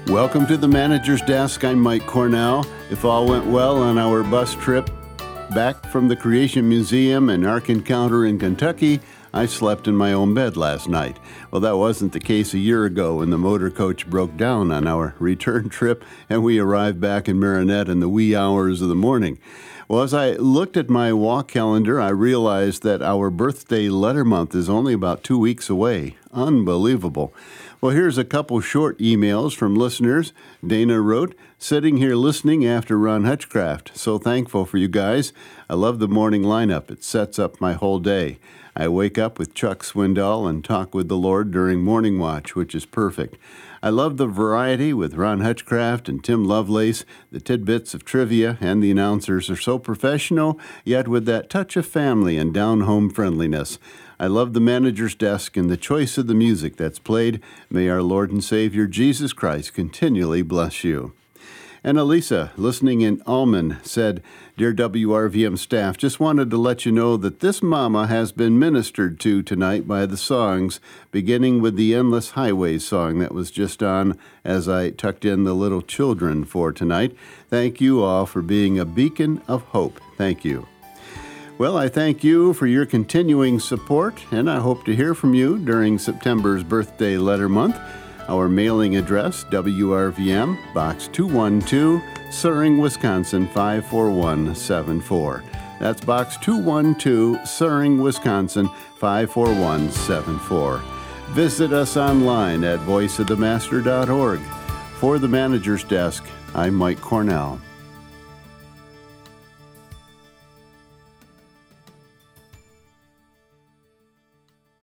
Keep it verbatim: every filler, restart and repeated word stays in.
Welcome to the Manager's Desk. I'm Mike Cornell. If all went well on our bus trip back from the Creation Museum and Ark Encounter in Kentucky, I slept in my own bed last night. Well, that wasn't the case a year ago when the motor coach broke down on our return trip and we arrived back in Marinette in the wee hours of the morning. Well, as I looked at my walk calendar, I realized that our birthday letter month is only about two weeks away. Unbelievable. Well, here's a couple short emails from listeners. Dana wrote, sitting here listening after Ron Hutchcraft. So thankful for you guys. I love the morning lineup. It sets up my whole day. I wake up with Chuck Swindoll and talk with the Lord during morning watch, which is perfect. I love the variety with Ron Hutchcraft and Tim Lovelace. The tidbits of trivia and the announcers are so professional, yet with that touch of family and down-home friendliness. I love the Manager's Desk and the choice of the music that's played. May our Lord and Savior Jesus Christ continually bless you. And Elisa, listening in Alman, said, Dear W R V M staff, just wanted to let you know that this mama has been ministered to tonight by the songs, beginning with the Endless Highways song that was just on as I tucked in the little children for tonight. Thank you all for being a beacon of hope. Thank you. Well, I thank you for your continuing support, and I hope to hear from you during September's birthday letter month. Our mailing address, W R V M, Box two one two, Suring, Wisconsin, five four one seven four. That's Box two one two, Suring, Wisconsin, five four one seven four. Visit us online at voice of the master dot org. For the Manager's Desk, I'm Mike Cornell.